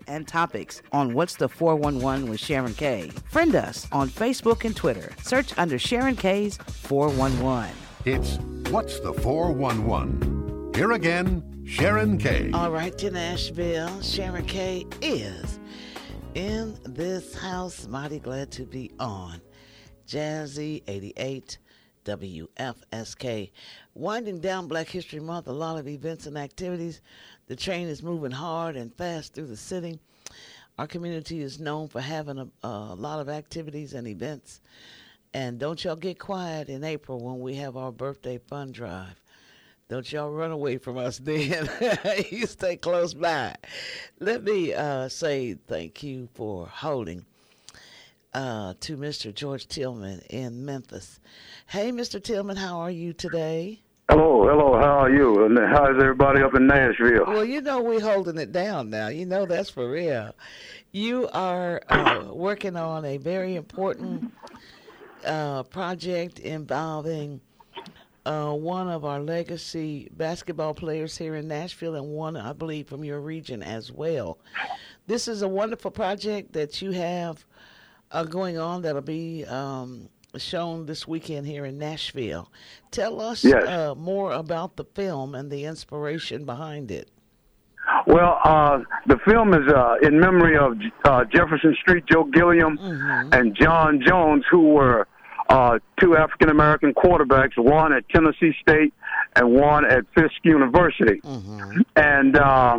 and topics on What's the 411 with Sharon K. Friend us on Facebook and Twitter. Search under Sharon K's 411. It's What's the 411? Here again, Sharon K. All right, to Nashville, Sharon K is in this house. Mighty glad to be on Jazzy 88 WFSK. Winding down Black History Month, a lot of events and activities. The train is moving hard and fast through the city. Our community is known for having a lot of activities and events. And don't y'all get quiet in April when we have our birthday fund drive. Don't y'all run away from us then. You stay close by. Let me say thank you for holding to Mr. George Tillman in Memphis. Hey, Mr. Tillman, how are you today? Hello, how are you? And how's everybody up in Nashville? Well, you know we're holding it down now. You know that's for real. You are working on a very important project involving one of our legacy basketball players here in Nashville and one, I believe, from your region as well. This is a wonderful project that you have going on that'll be shown this weekend here in Nashville. Tell us more about the film and the inspiration behind it. Well, the film is in memory of Jefferson Street Joe Gilliam and John Jones, who were two African-American quarterbacks, one at Tennessee State and one at Fisk University. And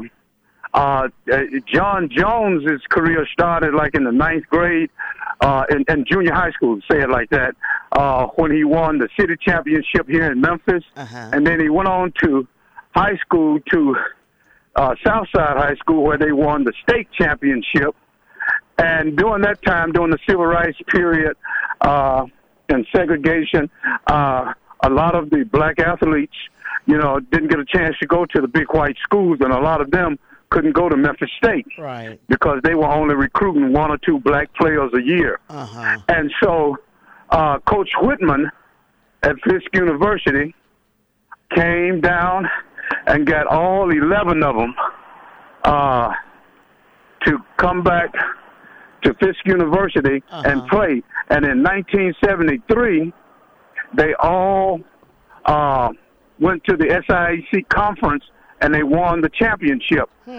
John Jones's career started like in the ninth grade in junior high school, say it like that, when he won the city championship here in Memphis. And then he went on to high school, to Southside High School, where they won the state championship. And during that time, during the civil rights period and segregation, a lot of the black athletes, you know, didn't get a chance to go to the big white schools, and a lot of them couldn't go to Memphis State because they were only recruiting one or two black players a year. And so Coach Whitman at Fisk University came down and got all 11 of them to come back to Fisk University and play. And in 1973, they all went to the SIAC conference and they won the championship. In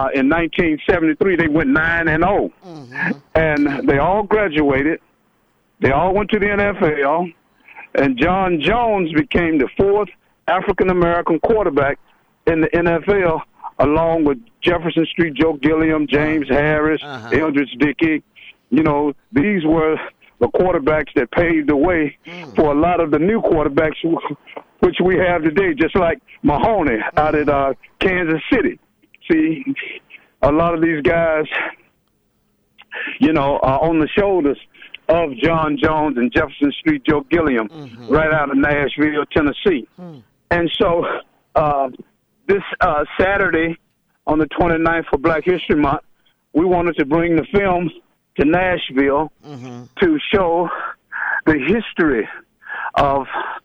1973, they went 9-0. And they all graduated. They all went to the NFL. And John Jones became the fourth African-American quarterback in the NFL, along with Jefferson Street Joe Gilliam, James Harris, Eldridge Dickey. You know, these were the quarterbacks that paved the way for a lot of the new quarterbacks which we have today, just like Mahoney out at Kansas City. See, a lot of these guys, you know, are on the shoulders of John Jones and Jefferson Street Joe Gilliam right out of Nashville, Tennessee. And so this Saturday on the 29th for Black History Month, we wanted to bring the film to Nashville to show the history of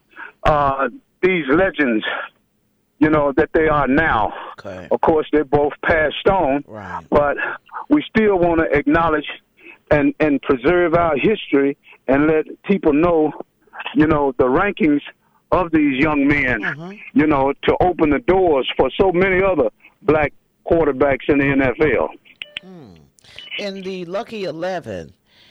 these legends, you know, that they are now. Of course, they're both passed on, but we still want to acknowledge and preserve our history and let people know, you know, the rankings of these young men, you know, to open the doors for so many other black quarterbacks in the NFL. And the Lucky 11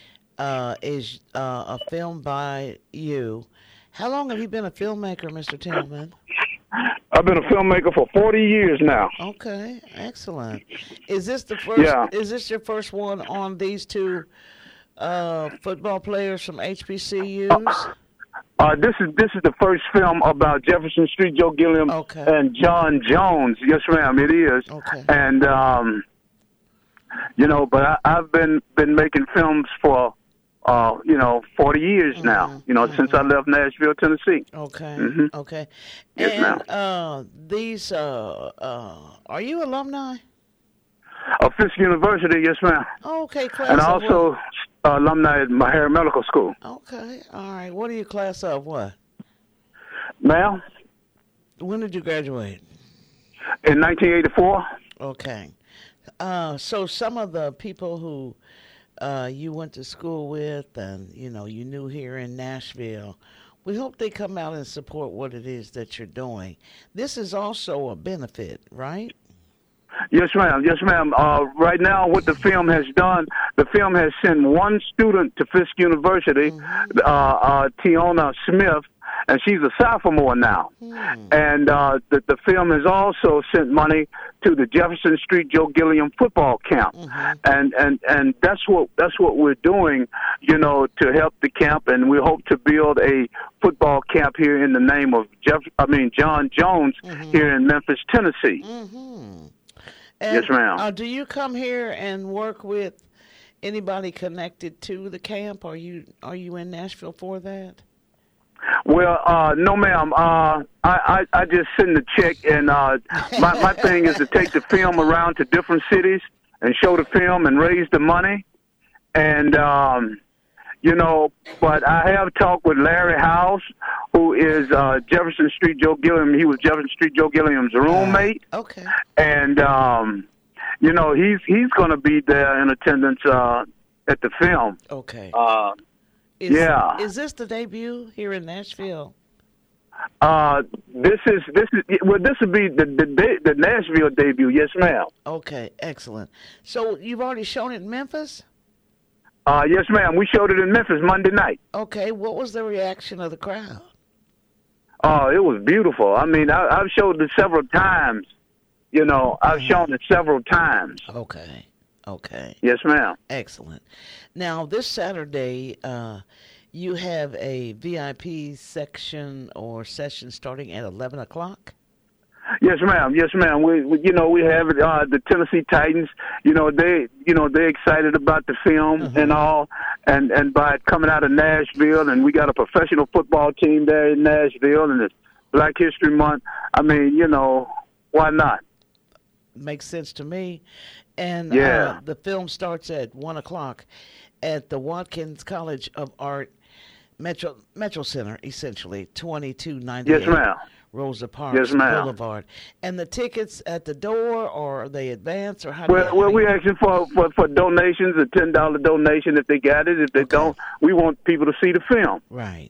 is a film by you. How long have you been a filmmaker, Mr. Tillman? I've been a filmmaker for 40 years now. Okay, excellent. Is this the first? Is this your first one on these two football players from HBCUs? This is the first film about Jefferson Street Joe Gilliam and John Jones. Yes, ma'am, it is. And you know, but I've been making films for 40 years now, you know, since I left Nashville, Tennessee. Okay. Yes, ma'am. These, are you alumni? Of Fisk University, yes, ma'am. Okay, class and of also what? Alumni at Meharry Medical School. Okay, all right. What are you class of what? Ma'am? When did you graduate? In 1984. Okay. So some of the people who you went to school with and, you knew here in Nashville, we hope they come out and support what it is that you're doing. This is also a benefit, right? Yes, ma'am. Yes, ma'am. Right now, what the film has done, the film has sent one student to Fisk University, Tiona Smith, and she's a sophomore now. And the film has also sent money to the Jefferson Street Joe Gilliam football camp, and that's what we're doing, to help the camp, and we hope to build a football camp here in the name of John Jones here in Memphis, Tennessee. And, yes, ma'am. Do you come here and work with anybody connected to the camp? Are you in Nashville for that? Well, no, ma'am. I just send the check, and my thing is to take the film around to different cities and show the film and raise the money. And, but I have talked with Larry House, who is Jefferson Street Joe Gilliam. He was Jefferson Street Joe Gilliam's roommate. Okay. And, he's going to be there in attendance at the film. Okay. Is this the debut here in Nashville? This will be the Nashville debut. Yes, ma'am. Okay, excellent. So you've already shown it in Memphis? Yes, ma'am. We showed it in Memphis Monday night. Okay, what was the reaction of the crowd? Oh, it was beautiful. I mean, I've showed it several times. I've shown it several times. Okay. Yes, ma'am. Excellent. Now, this Saturday, you have a VIP section or session starting at 11 o'clock? Yes, ma'am. Yes, ma'am. We have the Tennessee Titans. They're excited about the film and all, and by it coming out of Nashville, and we got a professional football team there in Nashville, and it's Black History Month. I mean, why not? Makes sense to me. And the film starts at 1 o'clock at the Watkins College of Art Metro Center, essentially, 2298 yes, ma'am. Rosa Parks Boulevard. And the tickets at the door, or are they advance, or how? Well, we're asking for donations, a $10 donation if they got it. If they don't, we want people to see the film. Right.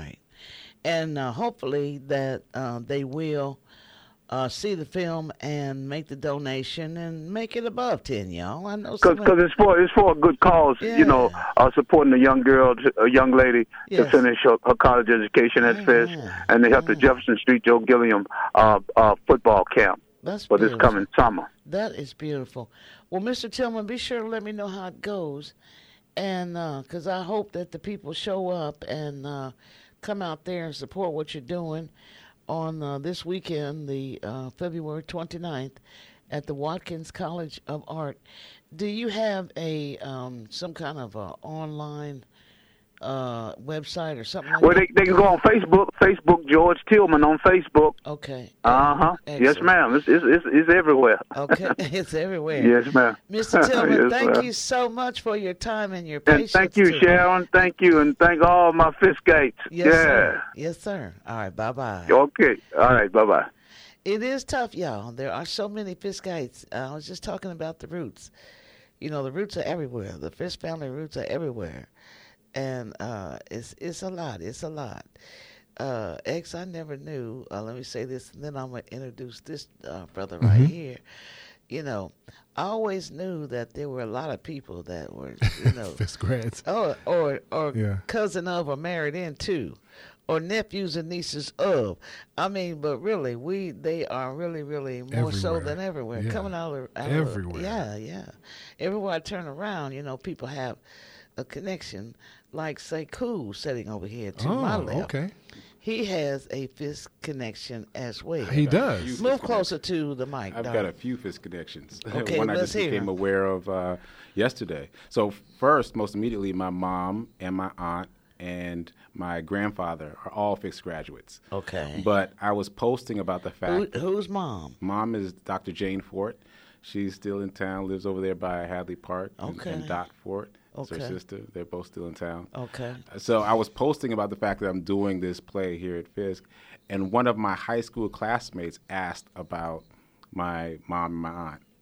And hopefully that they will see the film and make the donation and make it above 10, y'all. I know because it's for a good cause. Supporting a young lady to finish her college education at Fisk, and they help the Jefferson Street Joe Gilliam football camp for this coming summer. That is beautiful. Well, Mr. Tillman, be sure to let me know how it goes, and because I hope that the people show up and come out there and support what you're doing on this weekend, the February 29th, at the Watkins College of Art. Do you have a some kind of online website or something like that? Well, they can go on Facebook, George Tillman on Facebook. Okay. Yes, ma'am. It's everywhere. Okay, it's everywhere. Yes, ma'am. Mr. Tillman, thank you so much for your time and your patience. And thank you, Sharon. Thank you, and thank all my Fiskates. Yes, sir. Yes, sir. All right, bye-bye. Okay. All right, bye-bye. It is tough, y'all. There are so many Fiskates. I was just talking about the roots. The roots are everywhere. The Fisk family roots are everywhere. And it's a lot. It's a lot. X, I never knew. Let me say this, and then I'm going to introduce this brother right here. I always knew that there were a lot of people that were, Fisk grads. Or cousin of or married into, or nephews and nieces of. I mean, but really, they are really, really more everywhere. So than everywhere. Yeah. Coming out of everywhere. Yeah. Everywhere I turn around, people have a connection. Like, say, Cool sitting over here to my left. Okay. He has a Fisk connection as well. He does. Move closer to the mic. I've got a few Fisk connections. Okay, one I just became aware of yesterday. So first, most immediately, my mom and my aunt and my grandfather are all Fisk graduates. Okay. But I was posting about the fact. Who's mom? Mom is Dr. Jane Fort. She's still in town, lives over there by Hadley Park. Okay. And Dot Fort. Okay. It's her sister. They're both still in town. Okay. So I was posting about the fact that I'm doing this play here at Fisk, and one of my high school classmates asked about my mom and my aunt.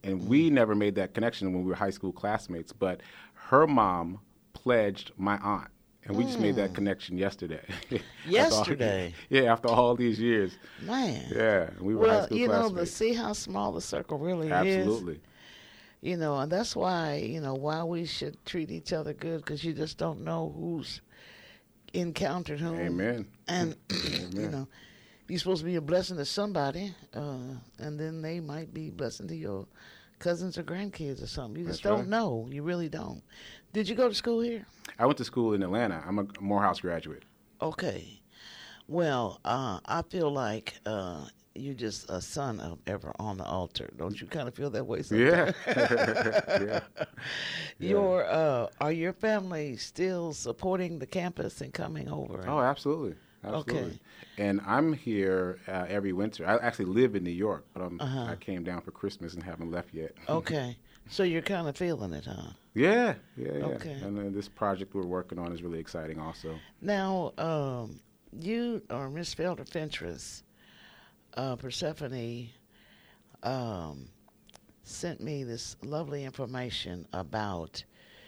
And we never made that connection when we were high school classmates, but her mom pledged my aunt. And we just made that connection yesterday. Yesterday? After all these years. Man. Yeah, we were high school classmates. See how small the circle really is? Absolutely. And that's why, why we should treat each other good, because you just don't know who's encountered whom. Amen. And, Amen. you're supposed to be a blessing to somebody, and then they might be a blessing to your cousins or grandkids or something. You just don't know. You really don't. Did you go to school here? I went to school in Atlanta. I'm a Morehouse graduate. Okay. Well, I feel like you're just a son of Ever on the Altar. Don't you kind of feel that way sometimes? Yeah. Yeah. Are your family still supporting the campus and coming over? Oh, absolutely. Absolutely. Okay. And I'm here every winter. I actually live in New York, but I came down for Christmas and haven't left yet. Okay. So you're kind of feeling it, huh? Yeah. Okay. And then this project we're working on is really exciting also. Now, you or Miss Felder-Fentress, Persephone, sent me this lovely information about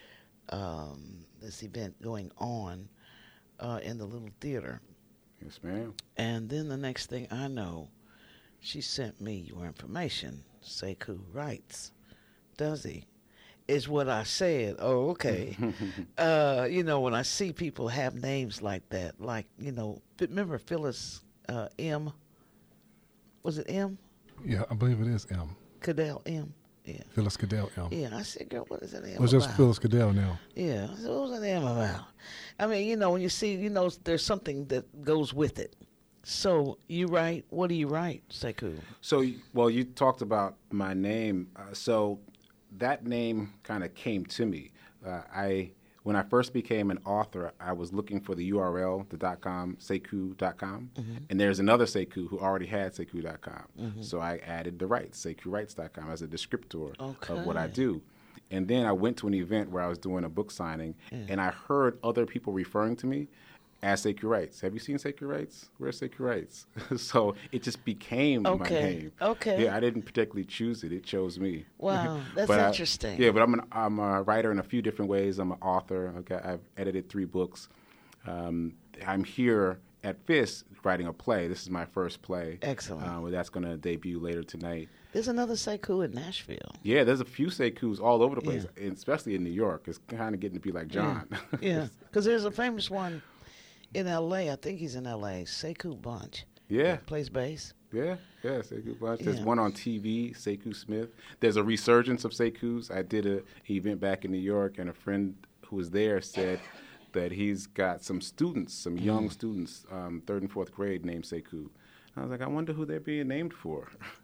this event going on in the little theater. Yes, ma'am. And then the next thing I know, she sent me your information. Sekou writes, does he? Is what I said. Oh, okay. When I see people have names like that, like, remember Phyllis M? Was it M? Yeah, I believe it is M. Cadell M? Yeah. Phyllis Cadell M. Yeah, I said, girl, what is that M Well, just about? Phyllis Cadell now. Yeah, I said, what was that M about? I mean, when you see, there's something that goes with it. So you write, what do you write, Sekou? So, well, you talked about my name. So that name kind of came to me. When I first became an author, I was looking for the URL, the .com, Sekou.com, and there's another Sekou who already had Sekou.com. So I added the rights, SekouWrites.com, as a descriptor of what I do. And then I went to an event where I was doing a book signing, and I heard other people referring to me as Sekou Writes. Have you seen Sekou Writes? Where's Sekou Writes? So it just became my name. Okay. Yeah, I didn't particularly choose it. It chose me. Wow, that's But interesting. but I'm a writer in a few different ways. I'm an author. I've edited 3 books. I'm here at FIS writing a play. This is my first play. Excellent. That's going to debut later tonight. There's another Sekou in Nashville. Yeah, there's a few Sekous all over the place, especially in New York. It's kind of getting to be like John. Yeah, because there's a famous one in L.A. I think he's in L.A. Sekou Bunch. Yeah. Plays bass. Yeah, Sekou Bunch. There's Yeah. one on TV, Sekou Smith. There's a resurgence of Sekous. I did an event back in New York, and a friend who was there said that he's got some students, some young students, 3rd and 4th grade, named Sekou. I was like, I wonder who they're being named for.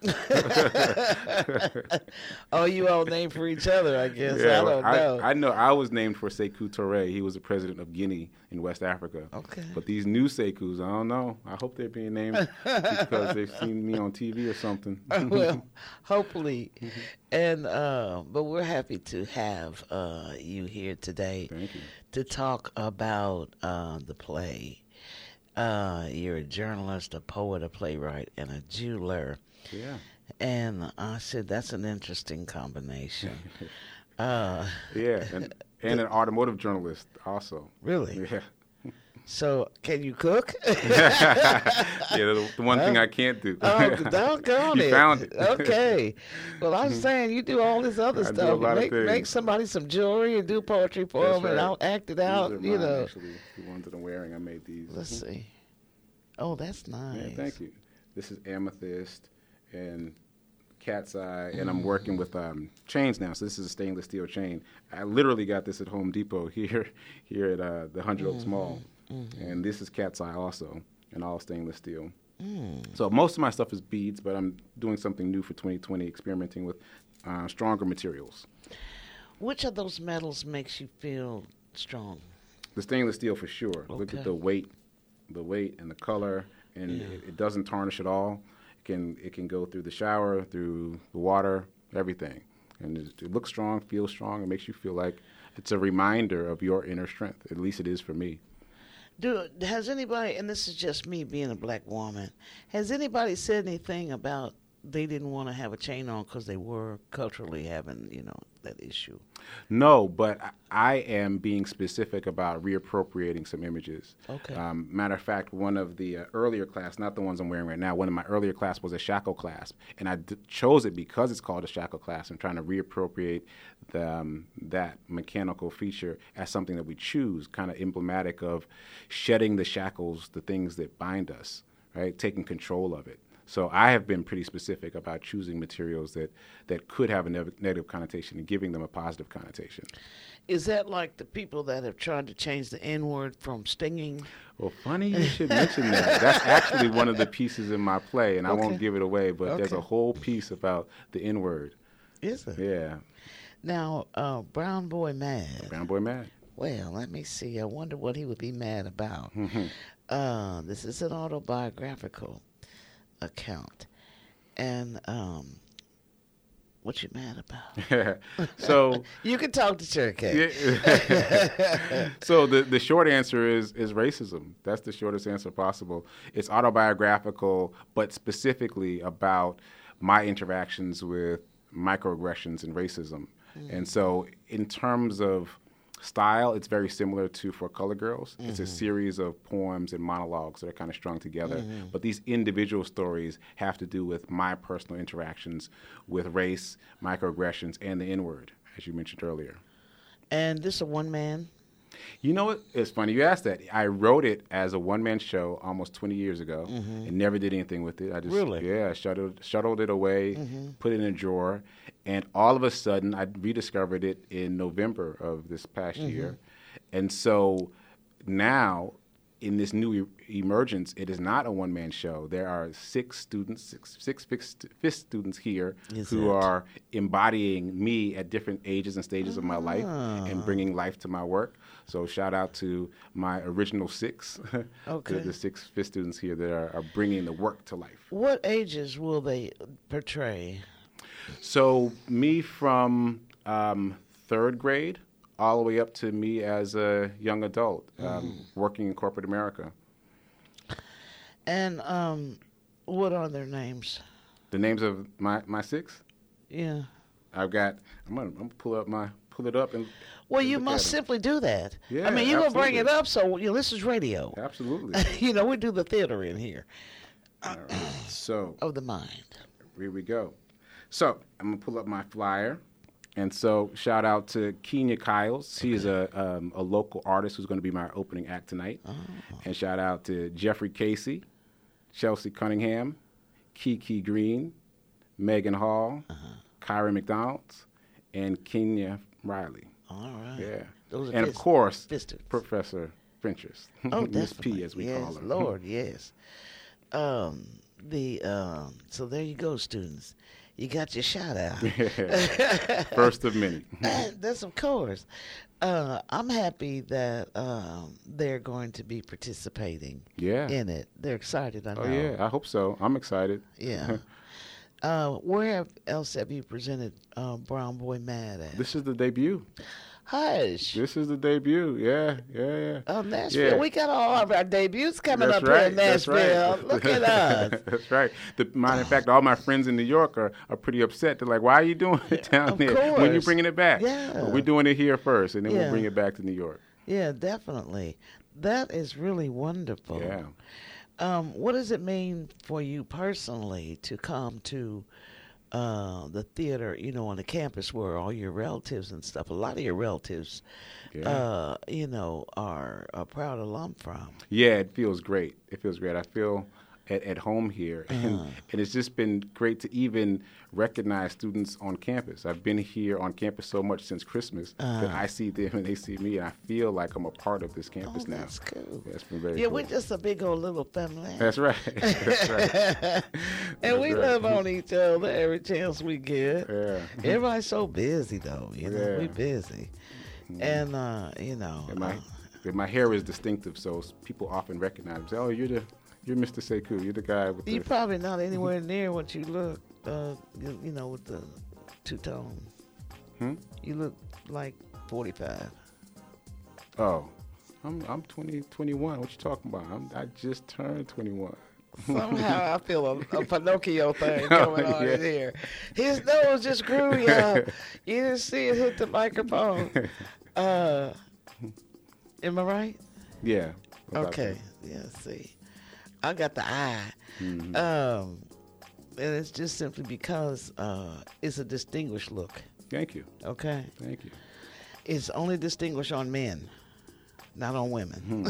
Oh, you all named for each other, I guess. Yeah, I don't know. I know I was named for Sekou Touré. He was the president of Guinea in West Africa. Okay. But these new Sekous, I don't know. I hope they're being named because they've seen me on TV or something. Well, hopefully. And but we're happy to have you here today. Thank you. To talk about the play. You're a journalist, a poet, a playwright, and a jeweler. Yeah. And I said that's an interesting combination. Yeah, and an automotive journalist also. Really? Yeah. So, can you cook? The one thing I can't do. Oh, doggone it. You found it. Okay. Well, I'm saying you do all this other I do stuff. a lot of Make things. somebody some jewelry and do poetry for That's them and right. I'll act it out, These are mine, . Actually, the ones that I'm wearing, I made these. Let's see. Oh, that's nice. Yeah, thank you. This is amethyst and cat's eye, and I'm working with chains now. So this is a stainless steel chain. I literally got this at Home Depot here at the 100 Oaks Mall. And this is cat's eye also, and all stainless steel. So most of my stuff is beads, but I'm doing something new for 2020, experimenting with stronger materials. Which of those metals makes you feel strong? The stainless steel for sure. Look Okay. at the weight and the color, and it doesn't tarnish at all. It can go through the shower, through the water, everything. And it looks strong, feels strong. It makes you feel like it's a reminder of your inner strength. At least it is for me. Has anybody, and this is just me being a black woman, has anybody said anything about they didn't want to have a chain on because they were culturally having, that issue. No, but I am being specific about reappropriating some images. Okay. Matter of fact, one of the earlier class, not the ones I'm wearing right now, one of my earlier class was a shackle clasp, and I chose it because it's called a shackle clasp. I'm trying to reappropriate that mechanical feature as something that we choose, kind of emblematic of shedding the shackles, the things that bind us, right? Taking control of it. So I have been pretty specific about choosing materials that could have a negative connotation and giving them a positive connotation. Is that like the people that have tried to change the N-word from stinging? Well, funny you should mention that. That's actually one of the pieces in my play, and I won't give it away, but there's a whole piece about the N-word. Is it? Yeah. Now, Brown Boy Mad. Brown Boy Mad. Well, let me see. I wonder what he would be mad about. This is an autobiographical account. And what you mad about? So you can talk to Cherokee. So the short answer is racism. That's the shortest answer possible. It's autobiographical, but specifically about my interactions with microaggressions and racism. And so in terms of style, it's very similar to For Color Girls. It's a series of poems and monologues that are kind of strung together. But these individual stories have to do with my personal interactions with race, microaggressions, and the N-word, as you mentioned earlier. And this is a one-man? You know what? It's funny you asked that. I wrote it as a one-man show almost 20 years ago and never did anything with it. I just shuttled it away, put it in a drawer, and all of a sudden I rediscovered it in November of this past year. And so now in this new emergence, it is not a one-man show. There are six fifth students here who are embodying me at different ages and stages of my life and bringing life to my work. So shout out to my original six, the six fifth students here that are bringing the work to life. What ages will they portray? So me from third grade all the way up to me as a young adult working in corporate America. And what are their names? The names of my six? Yeah. I'm gonna pull it up and. Well, you must simply do that. Yeah, I mean, you're going to bring it absolutely. up, so this is radio. Absolutely. We do the theater in here. All right. So. Of the mind. Here we go. So I'm going to pull up my flyer. And so shout out to Kenya Kyles. He is a local artist who's going to be my opening act tonight. Oh. And shout out to Jeffrey Casey, Chelsea Cunningham, Kiki Green, Megan Hall, Kyra McDonald's, and Kenya Riley. All right. Yeah. Those are and of course, Pistons. Professor Finchers. Oh, Miss definitely. P, as we yes, call her. Lord, yes. So there you go, students. You got your shout out. First of many. That's of course. I'm happy that they're going to be participating in it. They're excited, I know. Oh, yeah, I hope so. I'm excited. Yeah. Where else have you presented Brown Boy Mad at? This is the debut. Hush. This is the debut. Yeah. Oh, Nashville. Yeah. We got all of our debuts coming That's up right. here in Nashville. That's right. Look at us. That's right. Matter of fact, all my friends in New York are pretty upset. They're like, why are you doing it down there? Course. When are you bringing it back? Yeah. Well, we're doing it here first, and then we'll bring it back to New York. Yeah, definitely. That is really wonderful. Yeah. What does it mean for you personally to come to the theater, on the campus where all your relatives and stuff, a lot of your relatives, are a proud alum from? Yeah, it feels great. I feel at home here. And it's just been great to even recognize students on campus. I've been here on campus so much since Christmas that I see them and they see me, and I feel like I'm a part of this campus now. That's cool. Yeah, it's been very Yeah, cool. we're just a big old little family. That's right. That's right. And we love on each other every chance we get. Yeah. Everybody's so busy, though. Yeah. We busy. And, And my hair is distinctive, so people often recognize me. Say, oh, you're Mr. Sekou. You're the guy with You're the... probably not anywhere near what you look, with the two-tone. You look like 45. Oh, I'm 21. What you talking about? I just turned 21. Somehow I feel a Pinocchio thing going on in here. His nose just grew, y'all. You didn't see it hit the microphone. Am I right? Yeah. Okay. Yeah, see. I got the eye. Mm-hmm. And it's just simply because it's a distinguished look. Thank you. Okay? Thank you. It's only distinguished on men, not on women.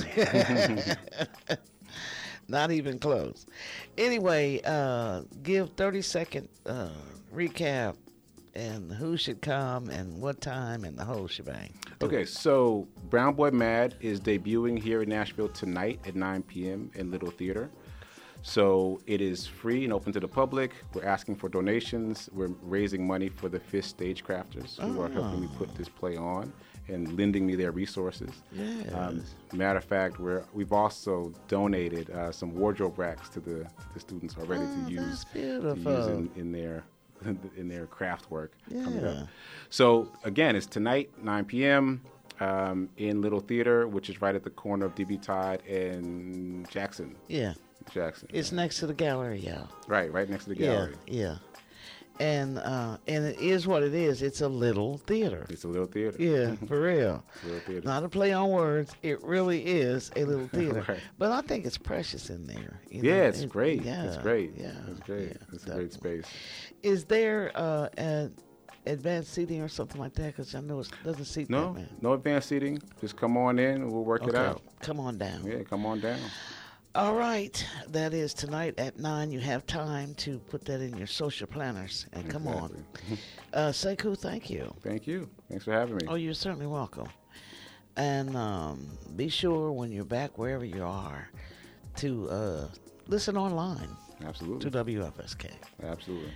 Not even close. Anyway, give 30-second recap and who should come and what time and the whole shebang. Okay, so Brown Boy Mad is debuting here in Nashville tonight at 9 p.m. in Little Theater. So it is free and open to the public. We're asking for donations. We're raising money for the Fish Stagecrafters who are helping me put this play on and lending me their resources. Yes. Matter of fact, we've also donated some wardrobe racks to the students already to use in their craft work coming up. So again, it's tonight, 9 p.m. In Little Theater, which is right at the corner of DB Todd and Jackson. Yeah. Jackson. It's next to the gallery, y'all. Right next to the gallery. Yeah. And it is what it is. It's a little theater. It's a little theater. Yeah, for real. It's a little theater. Not a play on words. It really is a little theater. Right. But I think it's precious in there. It's great. Yeah, It's great. Yeah, it's great. Yeah, It's a great space. Is there an advanced seating or something like that? Because I know it doesn't seat that, man. No advanced seating. Just come on in and we'll work it out. Come on down. Yeah, come on down. All right. That is tonight at 9. You have time to put that in your social planners and come on. Sekou, thank you. Thank you. Thanks for having me. Oh, you're certainly welcome. And be sure when you're back, wherever you are, to listen online. Absolutely. To WFSK. Absolutely.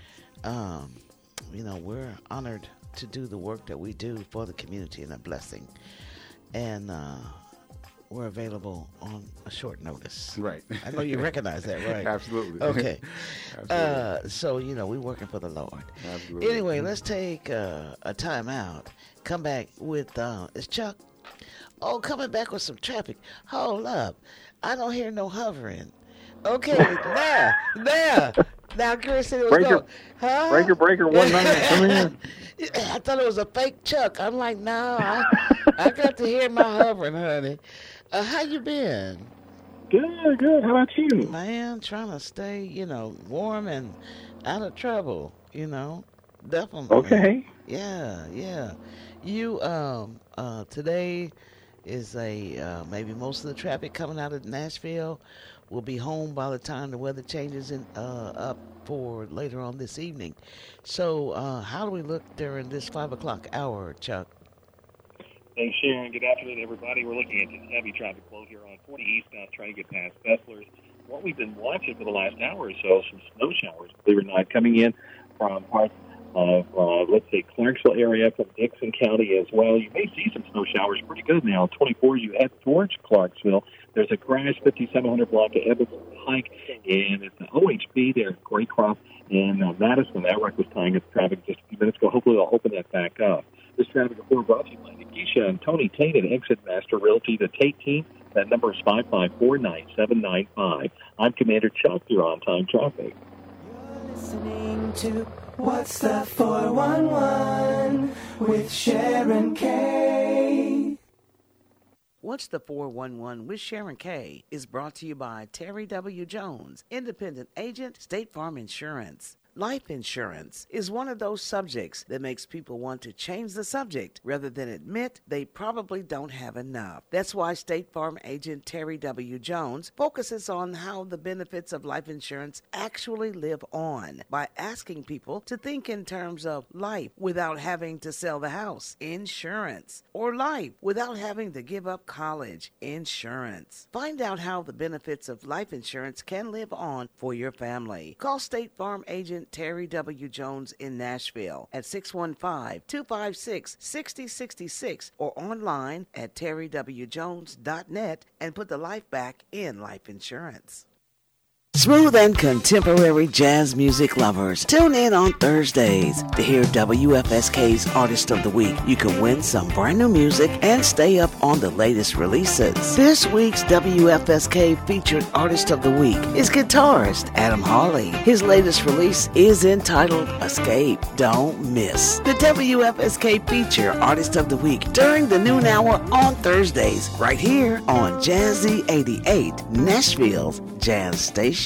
We're honored to do the work that we do for the community and a blessing. And we're available on a short notice. Right. I know you recognize that, right? Absolutely. Okay. Absolutely. So, we're working for the Lord. Absolutely. Anyway, let's take a time out. Come back with, is Chuck? Oh, coming back with some traffic. Hold up. I don't hear no hovering. Okay, now. Now, Chris said it was going. Huh? Breaker, 190, come in. I thought it was a fake Chuck. I'm like, no, I got to hear my hovering, honey. How you been? Good. How about you? Man, trying to stay, warm and out of trouble, definitely. Okay. Yeah. You, today is maybe most of the traffic coming out of Nashville will be home by the time the weather changes up for later on this evening. So how do we look during this 5 o'clock hour, Chuck? Thanks, Sharon. Good afternoon, everybody. We're looking at this heavy traffic flow here on 40 eastbound, trying to get past Bessler's. What we've been watching for the last hour or so, some snow showers, believe it or not, coming in from parts of, let's say, Clarksville area, from Dixon County as well. You may see some snow showers pretty good now. 24, you head towards Clarksville. There's a crash, 5700 block of Evans Pike, and it's the OHB there at Graycroft and Madison. That wreck was tying up traffic just a few minutes ago. Hopefully they'll open that back up. This traffic report brought to you by Keisha and Tony Tate at Exit Master Realty. The Tate team, that number is 554-9795. I'm Commander Chuck. You're on time traffic. You're listening to What's the 411 with Sharon K. What's the 411 with Sharon K is brought to you by Terry W. Jones, independent agent, State Farm Insurance. Life insurance is one of those subjects that makes people want to change the subject rather than admit they probably don't have enough. That's why State Farm agent Terry W. Jones focuses on how the benefits of life insurance actually live on by asking people to think in terms of life without having to sell the house, insurance, or life without having to give up college, insurance. Find out how the benefits of life insurance can live on for your family. Call State Farm agent Terry W. Jones in Nashville at 615-256-6066 or online at terrywjones.net and put the life back in life insurance. Smooth and contemporary jazz music lovers, tune in on Thursdays to hear WFSK's Artist of the Week. You can win some brand new music and stay up on the latest releases. This week's WFSK featured Artist of the Week is guitarist Adam Hawley. His latest release is entitled Escape. Don't miss the WFSK feature Artist of the Week during the noon hour on Thursdays, right here on Jazzy 88, Nashville's Jazz Station.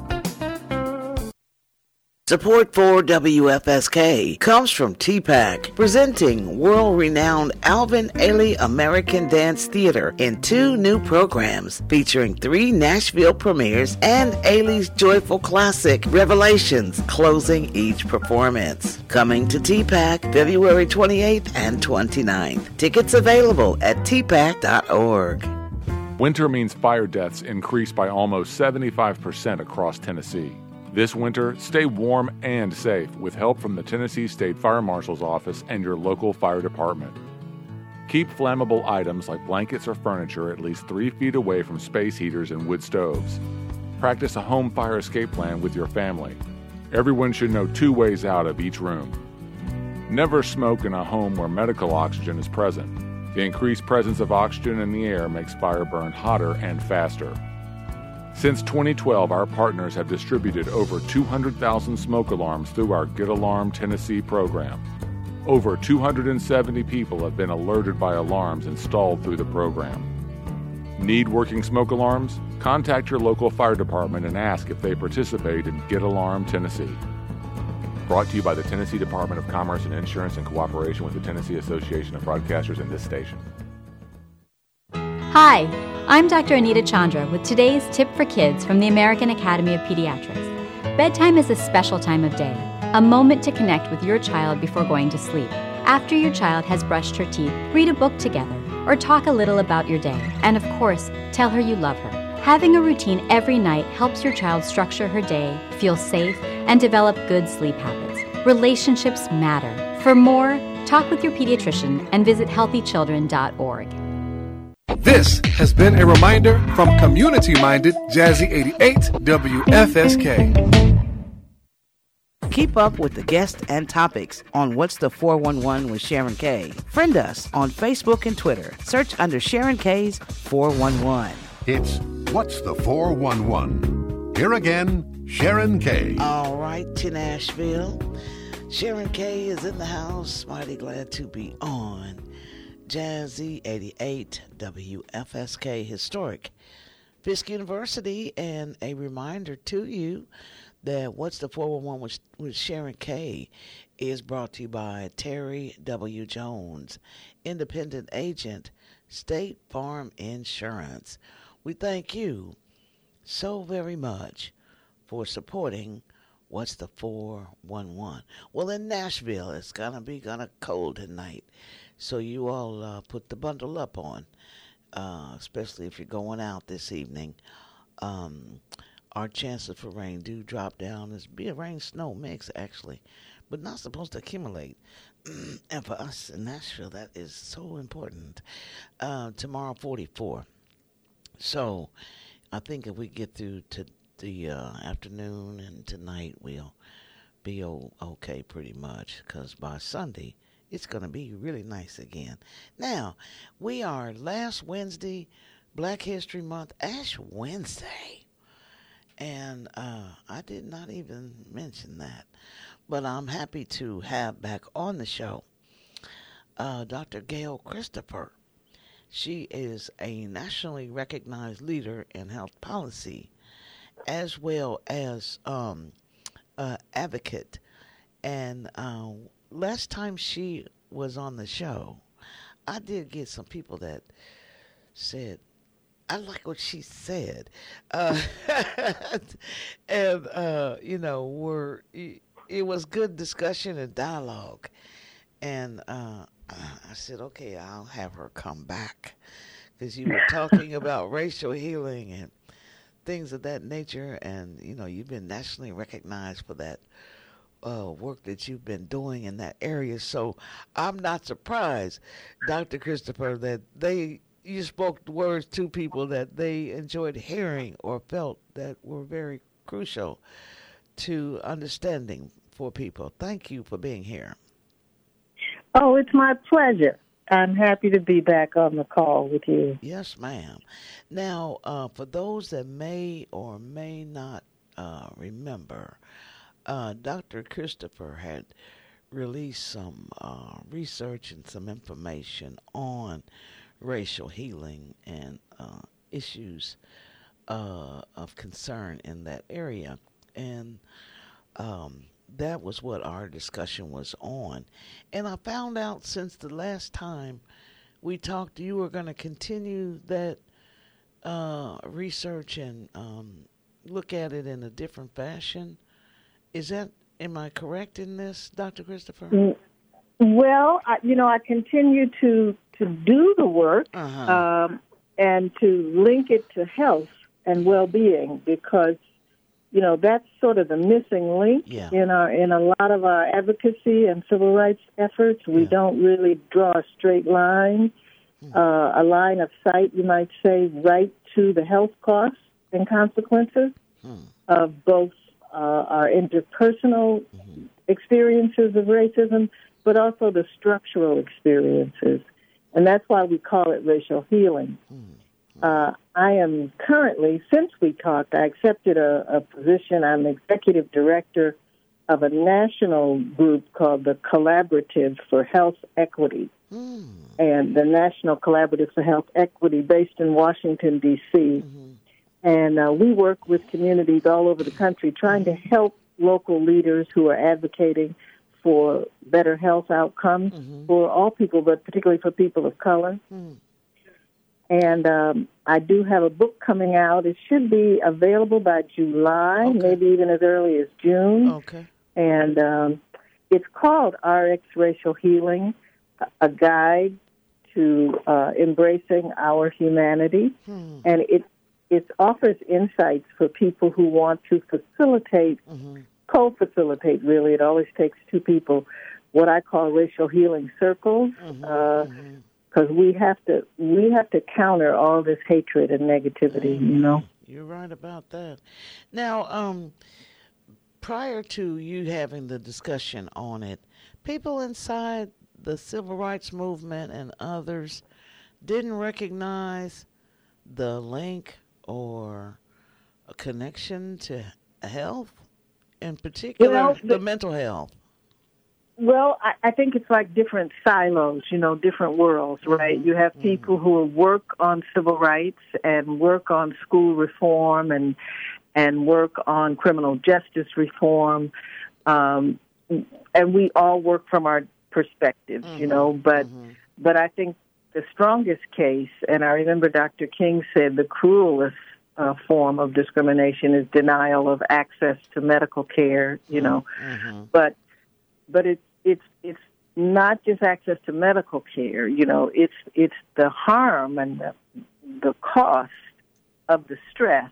Support for WFSK comes from TPAC, presenting world-renowned Alvin Ailey American Dance Theater in 2 new programs featuring 3 Nashville premieres and Ailey's joyful classic Revelations closing each performance. Coming to TPAC February 28th and 29th. Tickets available at tpac.org. Winter means fire deaths increase by almost 75% across Tennessee. This winter, stay warm and safe with help from the Tennessee State Fire Marshal's Office and your local fire department. Keep flammable items like blankets or furniture at least 3 feet away from space heaters and wood stoves. Practice a home fire escape plan with your family. Everyone should know 2 ways out of each room. Never smoke in a home where medical oxygen is present. The increased presence of oxygen in the air makes fire burn hotter and faster. Since 2012, our partners have distributed over 200,000 smoke alarms through our Get Alarm Tennessee program. Over 270 people have been alerted by alarms installed through the program. Need working smoke alarms? Contact your local fire department and ask if they participate in Get Alarm Tennessee. Brought to you by the Tennessee Department of Commerce and Insurance in cooperation with the Tennessee Association of Broadcasters and this station. Hi, I'm Dr. Anita Chandra with today's tip for kids from the American Academy of Pediatrics. Bedtime is a special time of day, a moment to connect with your child before going to sleep. After your child has brushed her teeth, read a book together or talk a little about your day. And of course, tell her you love her. Having a routine every night helps your child structure her day, feel safe, and develop good sleep habits. Relationships matter. For more, talk with your pediatrician and visit healthychildren.org. This has been a reminder from community-minded Jazzy 88 WFSK. Keep up with the guests and topics on What's the 411 with Sharon K. Friend us on Facebook and Twitter. Search under Sharon K's 411. It's What's the 411? Here again, Sharon K. All right, to Nashville. Sharon K is in the house. Mighty glad to be on Jazzy 88 WFSK Historic Fisk University. And a reminder to you that What's the 411 with Sharon K is brought to you by Terry W. Jones, independent agent, State Farm Insurance. We thank you so very much for supporting What's the 411. Well, in Nashville, it's going to be kind of cold tonight, so you all put the bundle up on, especially if you're going out this evening. Our chances for rain do drop down. It's be a rain-snow mix, actually, but not supposed to accumulate. And for us in Nashville, that is so important. Tomorrow, 44. So I think if we get through to the afternoon and tonight, we'll be okay pretty much, because by Sunday, it's going to be really nice again. Now, we are last Wednesday, Black History Month, Ash Wednesday. And I did not even mention that. But I'm happy to have back on the show Dr. Gail Christopher. She is a nationally recognized leader in health policy, as well as advocate. And last time she was on the show, I did get some people that said, I like what she said. And, it was good discussion and dialogue. And I said, okay, I'll have her come back, because you were talking about racial healing and things of that nature. And, you've been nationally recognized for that work that you've been doing in that area. So I'm not surprised, Dr. Christopher, that you spoke words to people that they enjoyed hearing or felt that were very crucial to understanding for people. Thank you for being here. Oh, it's my pleasure. I'm happy to be back on the call with you. Yes, ma'am. Now, for those that may or may not remember, Dr. Christopher had released some research and some information on racial healing and issues of concern in that area. And that was what our discussion was on. And I found out since the last time we talked, you were going to continue that research and look at it in a different fashion. Am I correct in this, Dr. Christopher? Well, I continue to do the work and to link it to health and well-being because that's sort of the missing link in a lot of our advocacy and civil rights efforts. We don't really draw a straight line, a line of sight, you might say, right to the health costs and consequences of both our interpersonal experiences of racism, but also the structural experiences. And that's why we call it racial healing. I am currently, since we talked, I accepted a position. I'm executive director of a national group called the Collaborative for Health Equity. And the National Collaborative for Health Equity based in Washington, D.C. And we work with communities all over the country trying to help local leaders who are advocating for better health outcomes for all people, but particularly for people of color. And I do have a book coming out. It should be available by July, maybe even as early as June. And it's called RX Racial Healing, a guide to embracing our humanity. And it offers insights for people who want to facilitate, co-facilitate, really. It always takes two people, what I call racial healing circles, because we have to counter all this hatred and negativity, You're right about that. Now, prior to you having the discussion on it, people inside the civil rights movement and others didn't recognize the link or a connection to health, in particular the mental health. Well, I think it's like different silos, different worlds, right? You have people who work on civil rights and work on school reform and work on criminal justice reform, and we all work from our perspectives, but I think the strongest case, and I remember Dr. King said the cruelest form of discrimination is denial of access to medical care, but it's not just access to medical care, it's the harm and the cost of the stress,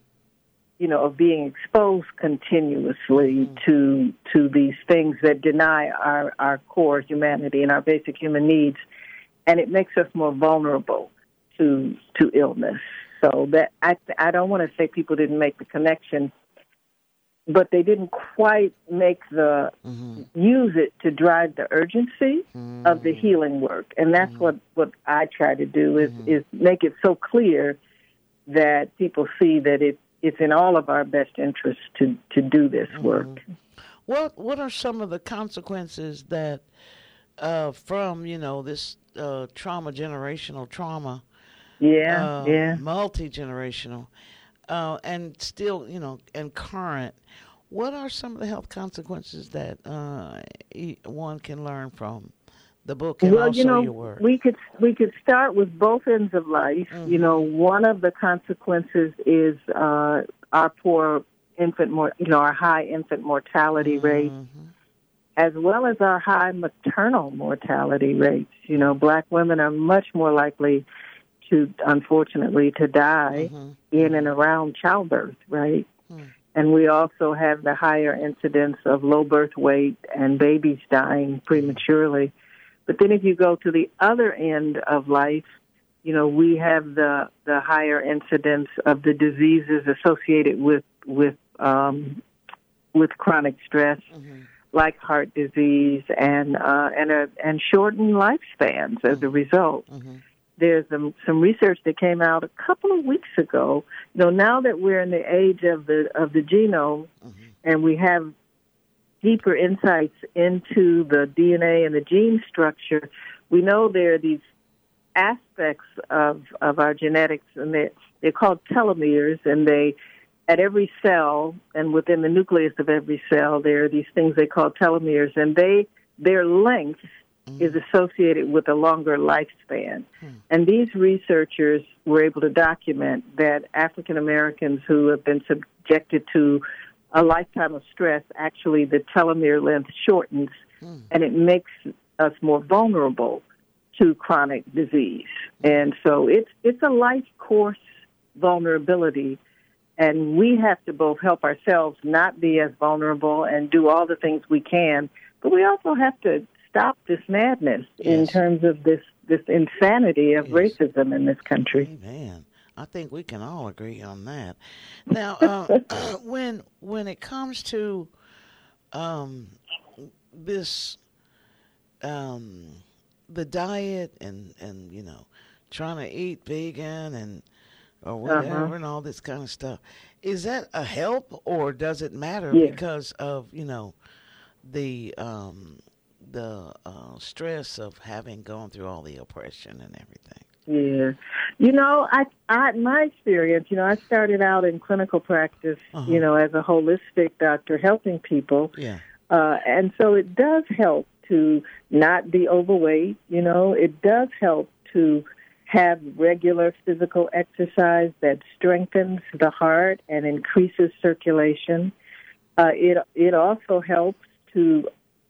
of being exposed continuously to these things that deny our core humanity and our basic human needs, and it makes us more vulnerable to illness. So that I don't want to say people didn't make the connection, but they didn't quite make use it to drive the urgency of the healing work. And that's what I try to do is make it so clear that people see that it's in all of our best interests to do this work. What are some of the consequences that from this generational trauma? Multi-generational, and still, and current. What are some of the health consequences that one can learn from the book and also your work? We could start with both ends of life. One of the consequences is our poor infant, our high infant mortality rate, as well as our high maternal mortality rates. Black women are much more likely unfortunately, to die in and around childbirth, right? And we also have the higher incidence of low birth weight and babies dying prematurely. But then if you go to the other end of life, we have the higher incidence of the diseases associated with with chronic stress, like heart disease and shortened lifespans as a result. There's some research that came out a couple of weeks ago. Now that we're in the age of the genome, and we have deeper insights into the DNA and the gene structure, we know there are these aspects of our genetics, and they're called telomeres, and at every cell and within the nucleus of every cell, there are these things they call telomeres, and their length is associated with a longer lifespan. And these researchers were able to document that African Americans who have been subjected to a lifetime of stress, actually the telomere length shortens, and it makes us more vulnerable to chronic disease. And so it's a life course vulnerability, and we have to both help ourselves not be as vulnerable and do all the things we can, but we also have to stop this madness in terms of this insanity of racism in this country. Amen. I think we can all agree on that. Now, when it comes to this, the diet and trying to eat vegan or whatever and all this kind of stuff, is that a help, or does it matter because of the stress of having gone through all the oppression and everything? Yeah. My experience, I started out in clinical practice, as a holistic doctor helping people. Yeah. And so it does help to not be overweight. It does help to have regular physical exercise that strengthens the heart and increases circulation. It also helps to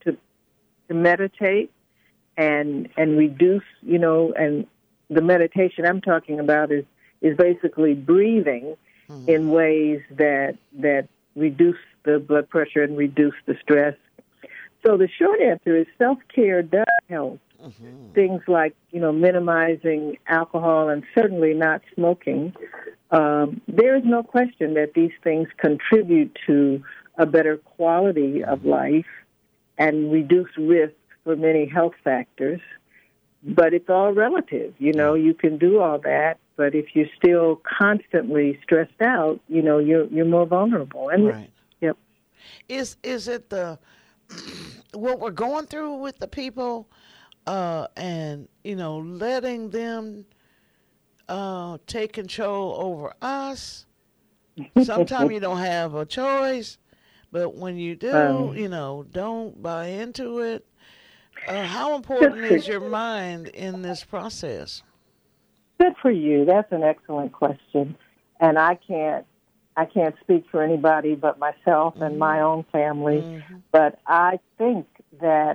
meditate and reduce, and the meditation I'm talking about is basically breathing in ways that reduce the blood pressure and reduce the stress. So the short answer is self-care does help. Things like, minimizing alcohol and certainly not smoking. There is no question that these things contribute to a better quality of life and reduce risk for many health factors. But it's all relative. You can do all that, but if you're still constantly stressed out, you're more vulnerable. And right. Yep. Is it what we're going through with the people, and letting them take control over us? Sometimes you don't have a choice, but when you do, don't buy into it. How important is your mind in this process? Good for you. That's an excellent question, and I can't speak for anybody but myself and my own family. But I think that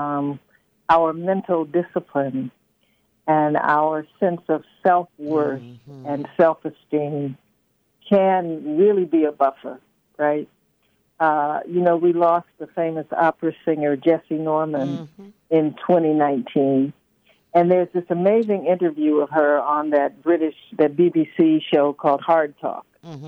our mental discipline and our sense of self-worth and self-esteem can really be a buffer, right? We lost the famous opera singer Jessie Norman in 2019. And there's this amazing interview of her on that BBC show called Hard Talk.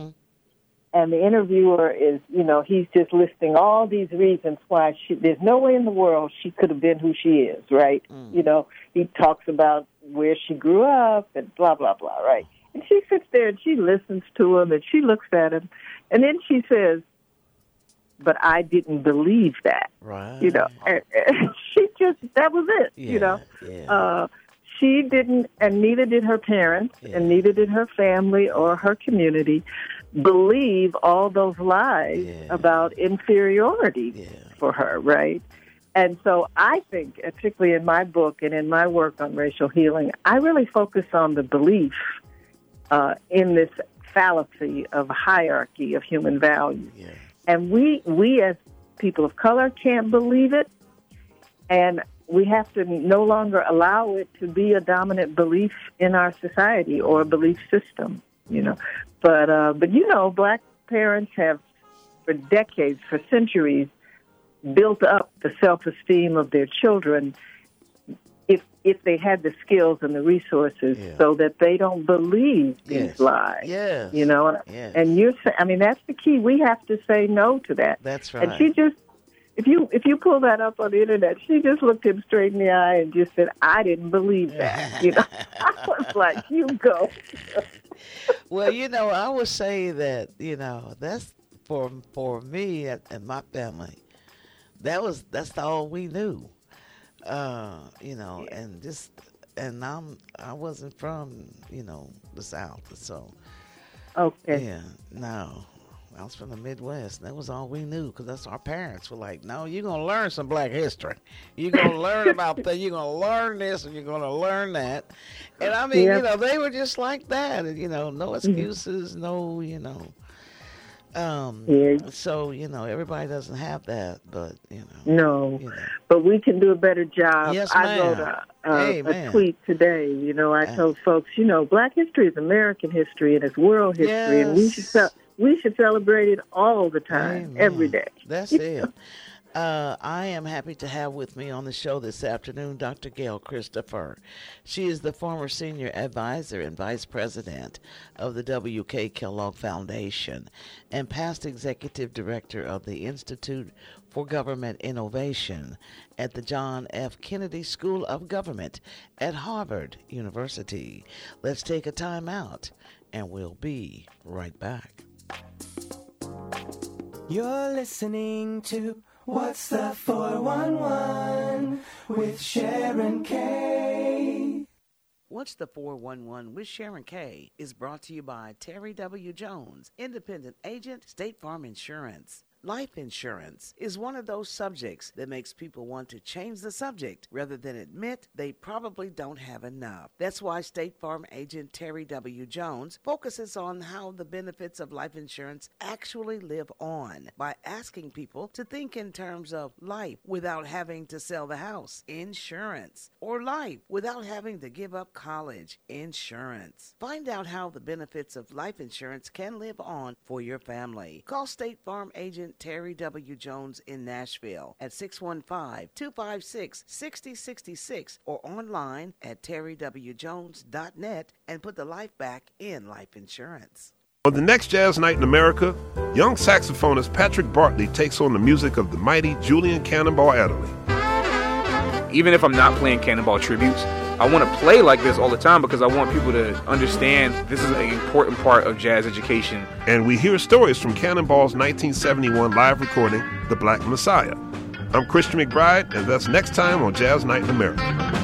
And the interviewer is, he's just listing all these reasons why there's no way in the world she could have been who she is, right? He talks about where she grew up and blah, blah, blah, right? And she sits there and she listens to him and she looks at him. And then she says, but I didn't believe that. Right. She just, that was it, Yeah. She didn't, and neither did her parents, and neither did her family or her community, believe all those lies about inferiority for her, right? And so I think, particularly in my book and in my work on racial healing, I really focus on the belief in this fallacy of hierarchy of human value. Yeah. And we as people of color can't believe it, and we have to no longer allow it to be a dominant belief in our society or a belief system, But Black parents have, for decades, for centuries, built up the self-esteem of their children. If if they had the skills and the resources so that they don't believe these lies. Yes. You know, Yes. and I mean, that's the key. We have to say no to that. That's right. And she just, if you pull that up on the internet, she just looked him straight in the eye and just said, I didn't believe that. You know, I was like, you go. Well, you know, I would say that, you know, that's for me and my family, that's all we knew. You know, and I wasn't from, you know, the South, so okay. Yeah, no. I was from the Midwest. That was all we knew, because that's our parents were like, no, you're going to learn some black history. You're going to learn about that. You're going to learn this and you're going to learn that. And I mean, you know, they were just like that. And, you know, no excuses, no, you know. So, you know, everybody doesn't have that, but, you know. No, you know. But we can do a better job. Yes, I ma'am. wrote a tweet today. You know, I told folks, you know, black history is American history and it's world history, and we should celebrate it all the time, every day. That's it. I am happy to have with me on the show this afternoon Dr. Gail Christopher. She is the former senior advisor and vice president of the W.K. Kellogg Foundation and past executive director of the Institute for Government Innovation at the John F. Kennedy School of Government at Harvard University. Let's take a time out, and we'll be right back. You're listening to What's the 411 with Sharon K. What's the 411 with Sharon K is brought to you by Terry W. Jones, independent agent, State Farm Insurance. Life insurance is one of those subjects that makes people want to change the subject rather than admit they probably don't have enough. That's why State Farm agent Terry W. Jones focuses on how the benefits of life insurance actually live on by asking people to think in terms of life without having to sell the house, insurance, or life without having to give up college, insurance. Find out how the benefits of life insurance can live on for your family. Call State Farm agent Terry W. Jones in Nashville at 615-256-6066 or online at terrywjones.net and put the life back in life insurance. On the next Jazz Night in America, young saxophonist Patrick Bartley takes on the music of the mighty Julian Cannonball Adderley. Even if I'm not playing Cannonball tributes, I want to play like this all the time because I want people to understand this is an important part of jazz education. And we hear stories from Cannonball's 1971 live recording, The Black Messiah. I'm Christian McBride, and that's next time on Jazz Night in America.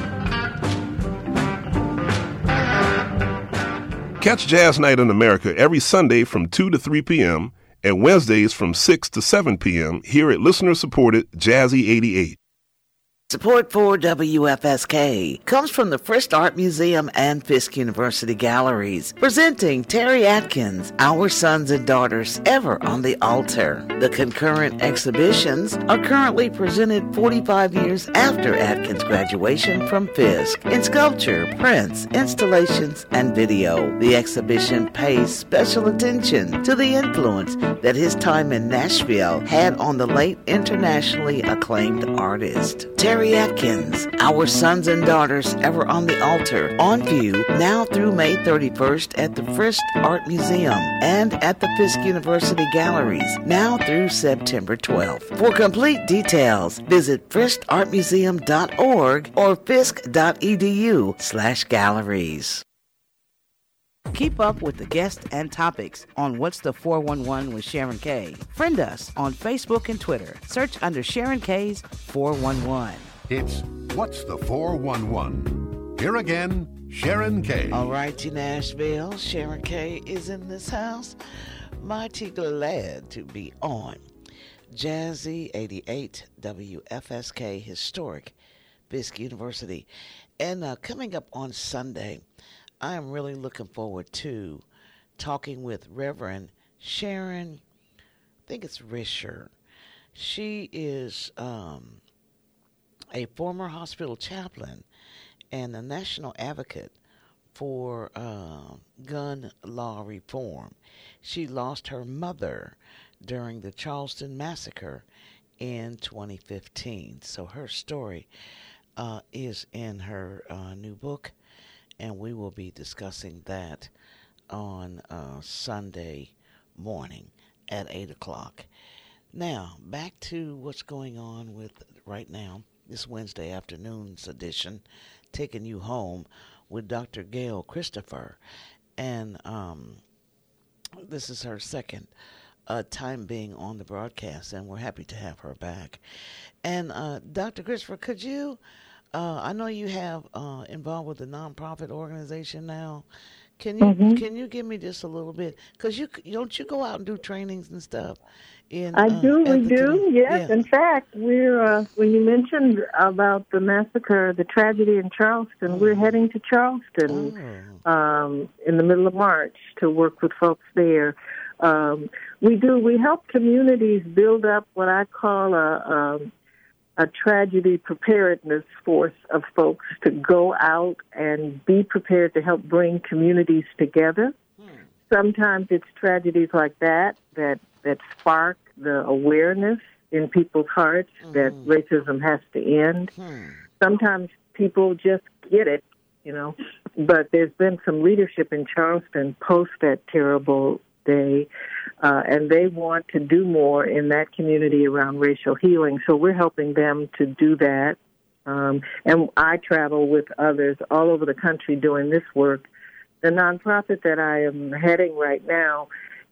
Catch Jazz Night in America every Sunday from 2 to 3 p.m. and Wednesdays from 6 to 7 p.m. here at listener-supported Jazzy 88. Support for WFSK comes from the Frisch Art Museum and Fisk University Galleries, presenting Terry Atkins, Our Sons and Daughters Ever on the Altar. The concurrent exhibitions are currently presented 45 years after Atkins' graduation from Fisk in sculpture, prints, installations, and video. The exhibition pays special attention to the influence that his time in Nashville had on the late internationally acclaimed artist. Terry Atkins, Our Sons and Daughters Ever on the Altar, on view now through May 31st at the Frisch Art Museum and at the Fisk University Galleries, now through September 12th. For complete details, visit frischartmuseum.org or fisk.edu/galleries. Keep up with the guests and topics on What's the 411 with Sharon K. Friend us on Facebook and Twitter. Search under Sharon K's 411. It's What's the 411? Here again, Sharon K. All righty, Nashville. Sharon K is in this house. Mighty glad to be on Jazzy 88 WFSK Historic Fisk University. And coming up on Sunday, I am really looking forward to talking with Reverend Sharon, I think it's Risher. She is a former hospital chaplain and a national advocate for gun law reform. She lost her mother during the Charleston massacre in 2015. So her story is in her new book, and we will be discussing that on Sunday morning at 8 o'clock. Now, back to what's going on with right now, this Wednesday afternoon's edition, Taking You Home with Dr. Gail Christopher. And this is her second time being on the broadcast, and we're happy to have her back. And Dr. Christopher, could you, I know you have involved with the nonprofit organization now. Can you give me just a little bit? Because don't you go out and do trainings and stuff? I do. We do. Yes. Yeah. In fact, we're when you mentioned about the massacre, the tragedy in Charleston, we're heading to Charleston in the middle of March to work with folks there. We help communities build up what I call a tragedy preparedness force of folks to go out and be prepared to help bring communities together. Sometimes it's tragedies like that spark the awareness in people's hearts that racism has to end. Sometimes people just get it, but there's been some leadership in Charleston post that terrible day, and they want to do more in that community around racial healing. So we're helping them to do that. And I travel with others all over the country doing this work. The nonprofit that I am heading right now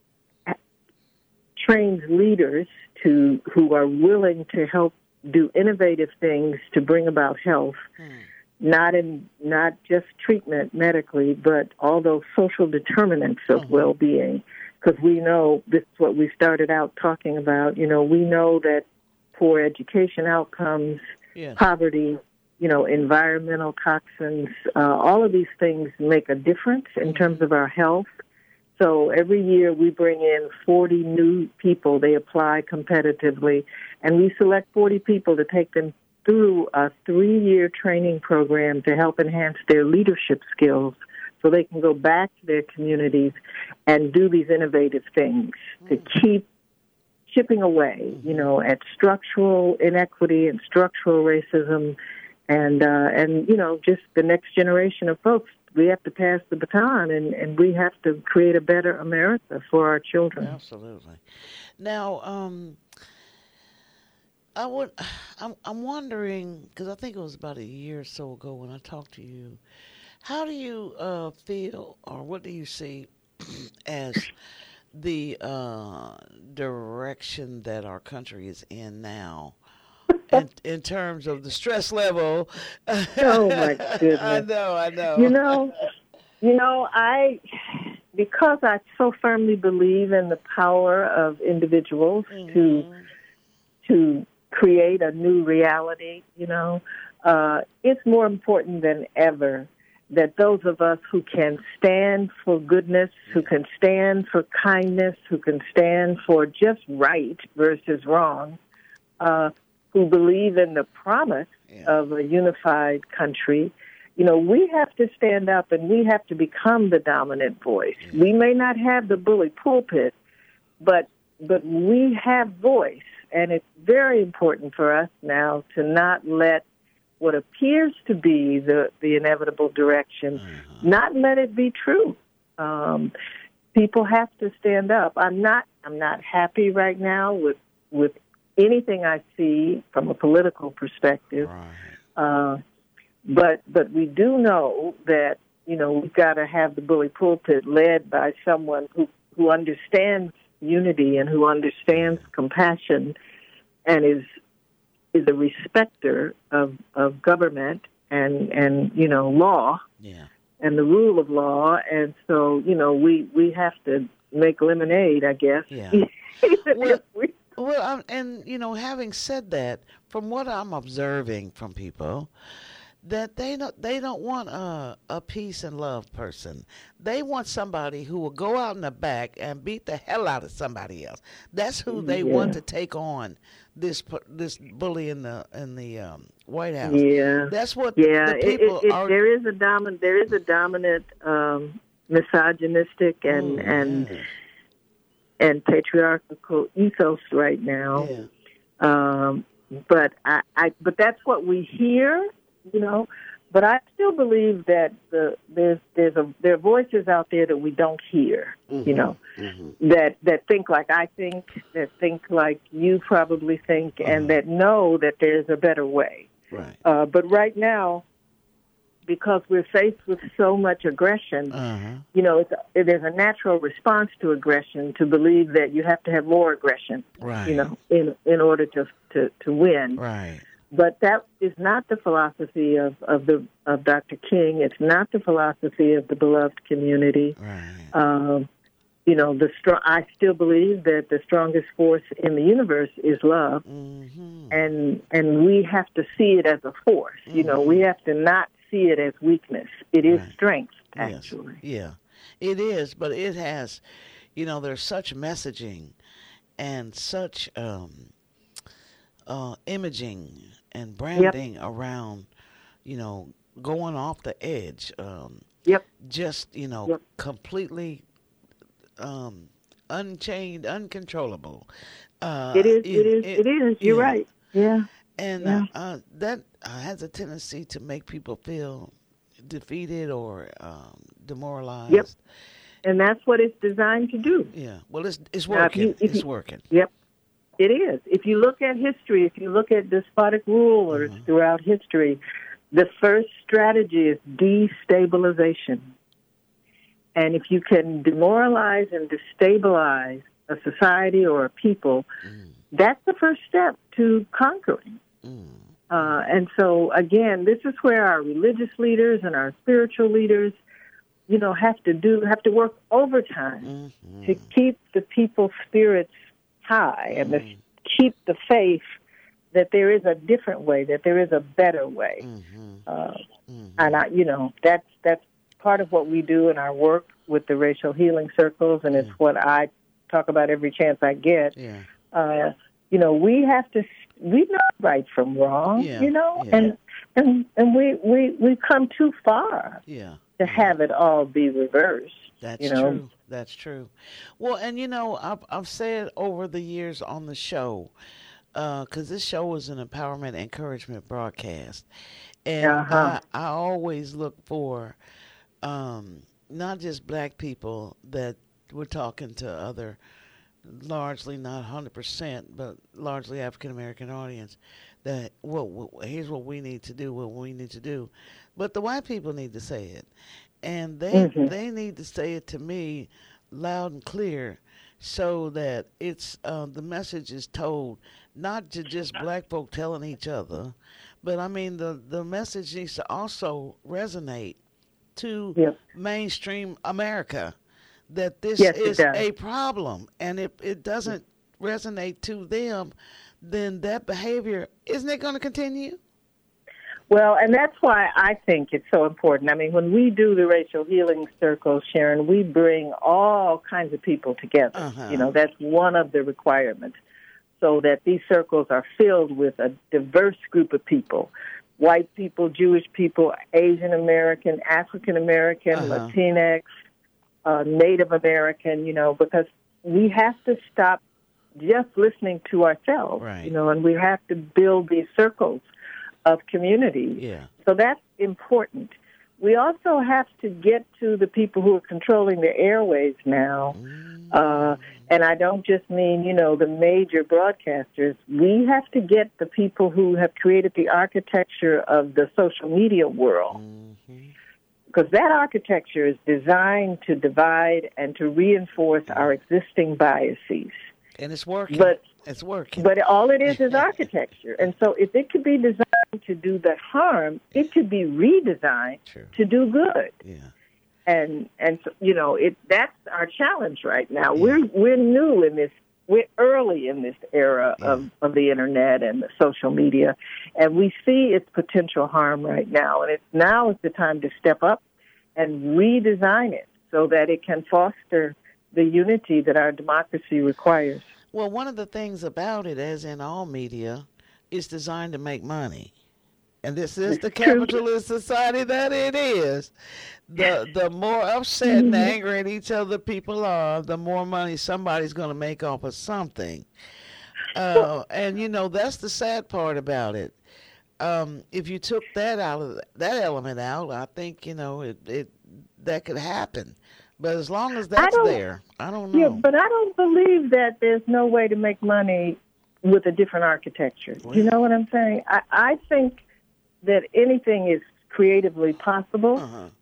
trains leaders who are willing to help do innovative things to bring about health, not just treatment medically, but all those social determinants of well-being. Because we know, this is what we started out talking about, we know that poor education outcomes, poverty, environmental toxins, all of these things make a difference in terms of our health. So every year we bring in 40 new people. They apply competitively, and we select 40 people to take them through a 3-year training program to help enhance their leadership skills so they can go back to their communities and do these innovative things to keep chipping away, at structural inequity and structural racism and just the next generation of folks. We have to pass the baton, and we have to create a better America for our children. Absolutely. Now, I'm wondering, because I think it was about a year or so ago when I talked to you, how do you feel, or what do you see as the direction that our country is in now? In terms of the stress level. Oh my goodness. I know. Because I so firmly believe in the power of individuals to create a new reality, it's more important than ever that those of us who can stand for goodness, who can stand for kindness, who can stand for just right versus wrong, who believe in the promise of a unified country, we have to stand up and we have to become the dominant voice. We may not have the bully pulpit, but we have voice, and it's very important for us now to not let what appears to be the inevitable direction, not let it be true. People have to stand up. I'm not happy right now with anything I see from a political perspective. But we do know that, we've got to have the bully pulpit led by someone who understands unity and who understands compassion and is a respecter of government and law and the rule of law. And so, we have to make lemonade, I guess. Well, having said that, from what I'm observing from people, that they don't want a peace and love person. They want somebody who will go out in the back and beat the hell out of somebody else. That's who they want to take on this bully in the White House. Yeah, that's what the people are. There is a dominant misogynistic and patriarchal ethos right now. But that's what we hear. you know. But I still believe that there are voices out there that we don't hear, you know, that think like I think, that think like you probably think, and that know that there's a better way. Right. But right now, because we're faced with so much aggression, you know, there's a natural response to aggression to believe that you have to have more aggression, right, you know, in order to win. Right. But that is not the philosophy of Dr. King. It's not the philosophy of the beloved community. Right. You know, I still believe that the strongest force in the universe is love, and we have to see it as a force. You know, we have to not see it as weakness. It is strength, actually. Yes. Yeah, it is. But it has, you know, there's such messaging and such imaging and branding around, you know, going off the edge. Just, you know, completely unchained, uncontrollable. It is. You're right. Yeah. And that has a tendency to make people feel defeated or demoralized. Yep. And that's what it's designed to do. Yeah. Well, it's working. It's working. Yep. It is. If you look at history, if you look at despotic rulers throughout history, the first strategy is destabilization. And if you can demoralize and destabilize a society or a people, that's the first step to conquering. And so, again, this is where our religious leaders and our spiritual leaders, you know, have to work overtime to keep the people's spirits high and to keep the faith that there is a different way, that there is a better way. And you know, that's part of what we do in our work with the racial healing circles, and it's what I talk about every chance I get. You know, we know right from wrong, you know, and we've come too far to have it all be reversed. That's true. That's true. Well, and you know, I've said over the years on the show, because this show is an empowerment encouragement broadcast, and I always look for not just black people that we're talking to other, largely not 100%, but largely African American audience. That here's what we need to do, but the white people need to say it. And they need to say it to me loud and clear so that it's the message is told not to just black folk telling each other, but I mean the message needs to also resonate to mainstream America that this is a problem. And if it doesn't resonate to them, then that behavior, isn't it going to continue? Well, and that's why I think it's so important. I mean, when we do the racial healing circles, Sharon, we bring all kinds of people together. You know, that's one of the requirements, so that these circles are filled with a diverse group of people: white people, Jewish people, Asian American, African American, Latinx, Native American, you know, because we have to stop just listening to ourselves, you know, and we have to build these circles of community. So that's important. We also have to get to the people who are controlling the airwaves now. And I don't just mean, you know, the major broadcasters. We have to get the people who have created the architecture of the social media world. Because that architecture is designed to divide and to reinforce our existing biases. And it's working. It's working. But all it is architecture. And so if it could be designed to do the harm, it could be redesigned to do good. And so, you know, that's our challenge right now. We're new in this. We're early in this era of the internet and the social media, and we see its potential harm right now. And now is the time to step up and redesign it so that it can foster the unity that our democracy requires. Well, one of the things about it, as in all media, is designed to make money. And this is the capitalist society that it is. The more upset and angry at each other people are, the more money somebody's going to make off of something. And, you know, that's the sad part about it. if you took that element out, I think it that could happen. But as long as that's there, I don't know. Yeah, but I don't believe that there's no way to make money with a different architecture. You know what I'm saying? I think that anything is creatively possible.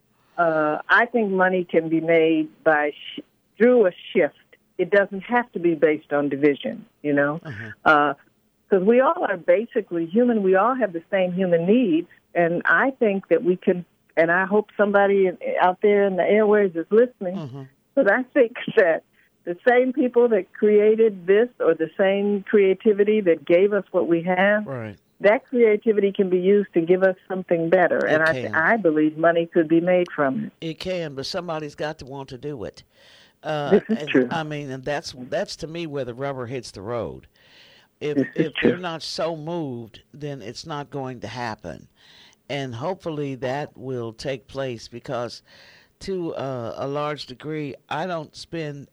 I think money can be made through a shift. It doesn't have to be based on division, because we all are basically human. We all have the same human needs, and I think that we can. And I hope somebody out there in the airways is listening, because I think that the same people that created this, or the same creativity that gave us what we have, that creativity can be used to give us something better. And I believe money could be made from it. It can, but somebody's got to want to do it. This is true. I mean, and that's to me where the rubber hits the road. If they're not so moved, then it's not going to happen. And hopefully that will take place, because to a large degree, I don't spend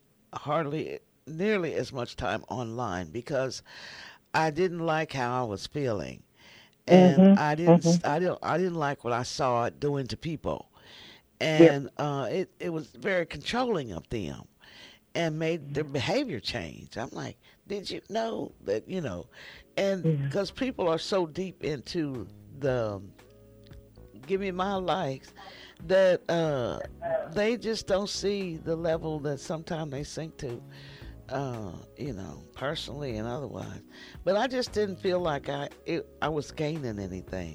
nearly as much time online, because I didn't like how I was feeling, and I didn't like what I saw it doing to people, and it was very controlling of them, and made their behavior change. I'm like, did you know that and because people are so deep into the give me my likes, that they just don't see the level that sometimes they sink to, personally and otherwise. But I just didn't feel like I was gaining anything,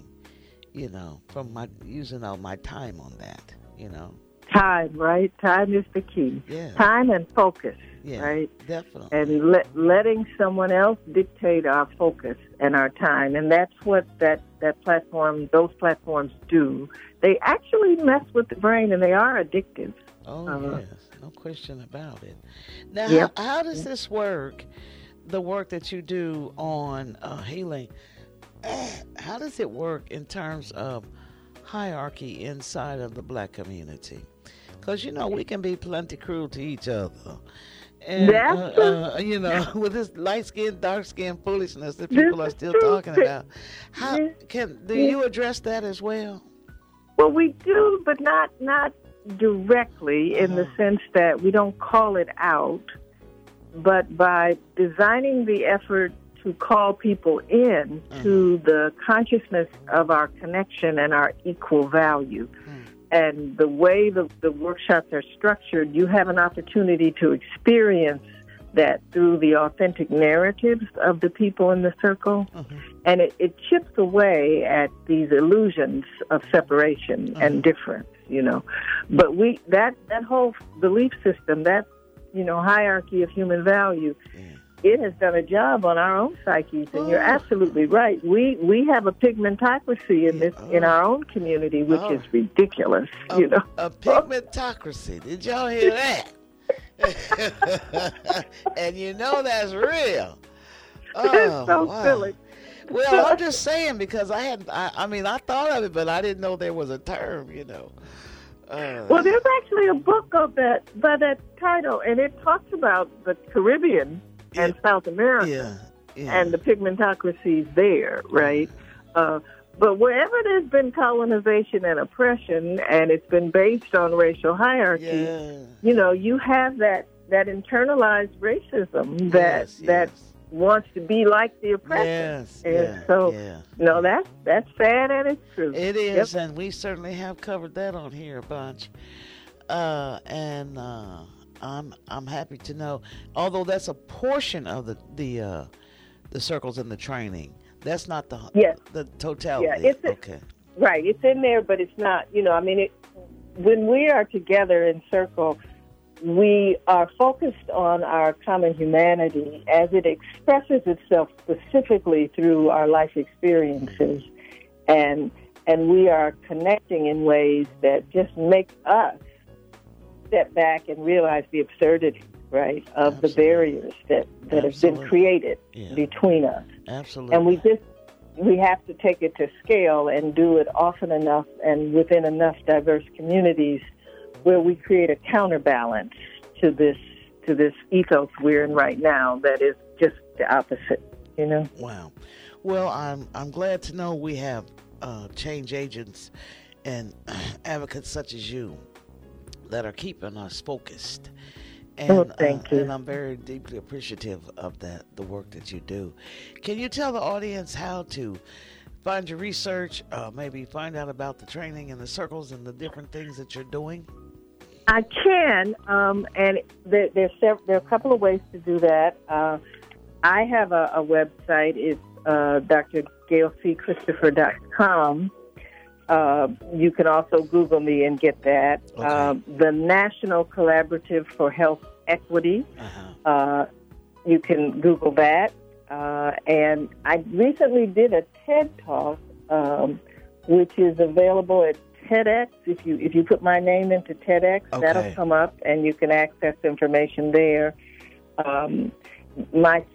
from using all my time on that, Time, right? Time is the key. Yeah. Time and focus, right? Definitely. And letting someone else dictate our focus and our time. And that's what those platforms do. They actually mess with the brain, and they are addictive. Oh, yes. No question about it. Now, how does this work, the work that you do on healing, how does it work in terms of hierarchy inside of the black community? Because, we can be plenty cruel to each other. And, with this light-skinned, dark-skinned foolishness that people are still talking about. Do you address that as well? Well, we do, but not directly, in the sense that we don't call it out, but by designing the effort to call people in to the consciousness of our connection and our equal value. And the way the workshops are structured, you have an opportunity to experience that through the authentic narratives of the people in the circle. And it chips away at these illusions of separation and difference, But that whole belief system, that, hierarchy of human value, it has done a job on our own psyches, and you're absolutely right. We have a pigmentocracy in our own community, which is ridiculous. A pigmentocracy. Did y'all hear that? And that's real. It's so silly. Well, I'm just saying, because I thought of it, but I didn't know there was a term. Well, there's actually a book by that title, and it talks about the Caribbean and South America and the pigmentocracies there, right? But wherever there's been colonization and oppression, and it's been based on racial hierarchy, you have that internalized racism that wants to be like the oppressor. That's sad, and it's true. It is, and we certainly have covered that on here a bunch. I'm happy to know, although that's a portion of the circles and the training. That's not the totality. Yeah, right. It's in there, but it's not. When we are together in circle, we are focused on our common humanity as it expresses itself specifically through our life experiences, and we are connecting in ways that just make us step back and realize the absurdity, right, of the barriers that have been created between us. Absolutely. And we have to take it to scale and do it often enough and within enough diverse communities where we create a counterbalance to this ethos we're in right now that is just the opposite, Wow. Well, I'm glad to know we have change agents and advocates such as you that are keeping us focused. And, thank you. And I'm very deeply appreciative of the work that you do. Can you tell the audience how to find your research, maybe find out about the training and the circles and the different things that you're doing? I can, and there are a couple of ways to do that. I have a website. It's drgailcchristopher.com. You can also Google me and get that. Okay. The National Collaborative for Health Equity. You can Google that. And I recently did a TED Talk, which is available at TEDx. If you put my name into TEDx, that'll come up, and you can access information there. My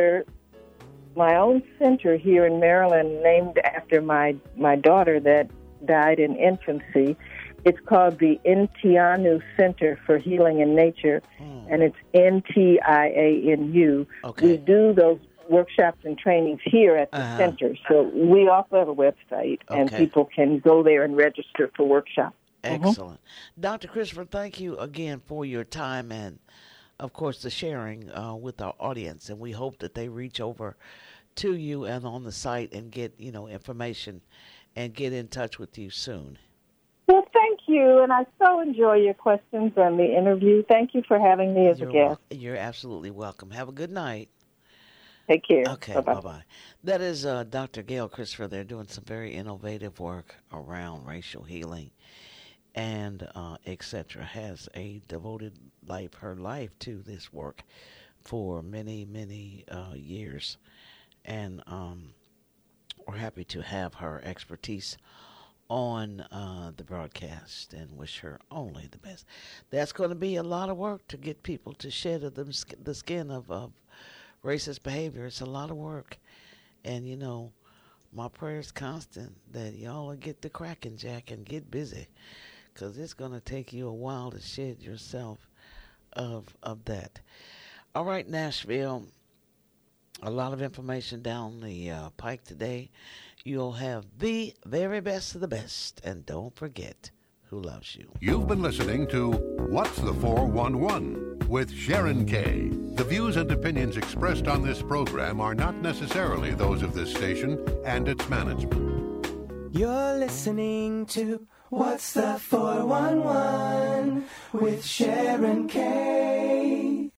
own center here in Maryland, named after my daughter that died in infancy. It's called the Ntianu Center for Healing in Nature, and it's NTIANU. Okay. We do those workshops and trainings here at the center, so we also have a website, and people can go there and register for workshops. Excellent. Dr. Christopher, thank you again for your time and, of course, the sharing with our audience, and we hope that they reach over to you and on the site and get, information and get in touch with you soon. Well, thank you, and I so enjoy your questions and the interview. Thank you for having me as a guest. You're absolutely welcome. Have a good night. Take care. Okay, bye-bye. That is Dr. Gail Christopher. They're doing some very innovative work around racial healing and etc. Has a devoted her life to this work for many, many years. And we're happy to have her expertise on the broadcast and wish her only the best. That's going to be a lot of work to get people to shed the skin of racist behavior. It's a lot of work. And, my prayer is constant that y'all will get the cracking, Jack, and get busy, because it's going to take you a while to shed yourself of that. All right, Nashville. A lot of information down the pike today. You'll have the very best of the best. And don't forget who loves you. You've been listening to What's the 411 with Sharon Kay. The views and opinions expressed on this program are not necessarily those of this station and its management. You're listening to What's the 411 with Sharon Kay.